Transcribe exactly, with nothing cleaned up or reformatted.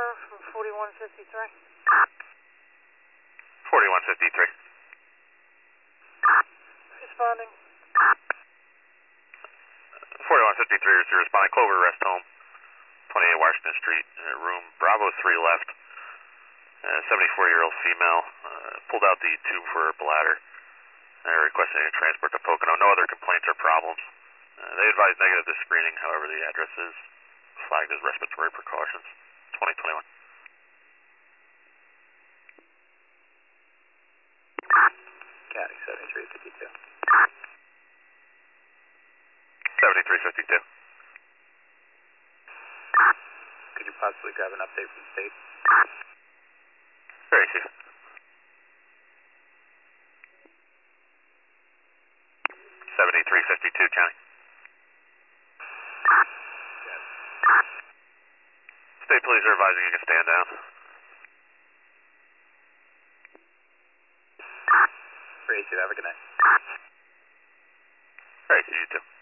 from forty-one fifty-three. forty-one fifty-three. Responding. forty-one fifty-three is responding. Clover Rest Home, twenty-eight Washington Street, uh, room Bravo three left. Uh, seventy-four-year-old female, uh, pulled out the tube for her bladder. They're requesting a transport to Pocono. No other complaints or problems. Uh, they advise negative to screening, however the address is flagged as respiratory precautions. twenty twenty-one. County seventy-three fifty-two. seventy-three fifty-two. Could you possibly grab an update from the state? Very easy. seventy-three fifty-two, County. Yes. State police are advising you can stand down. Very easy. Have a good night. Very easy, you too.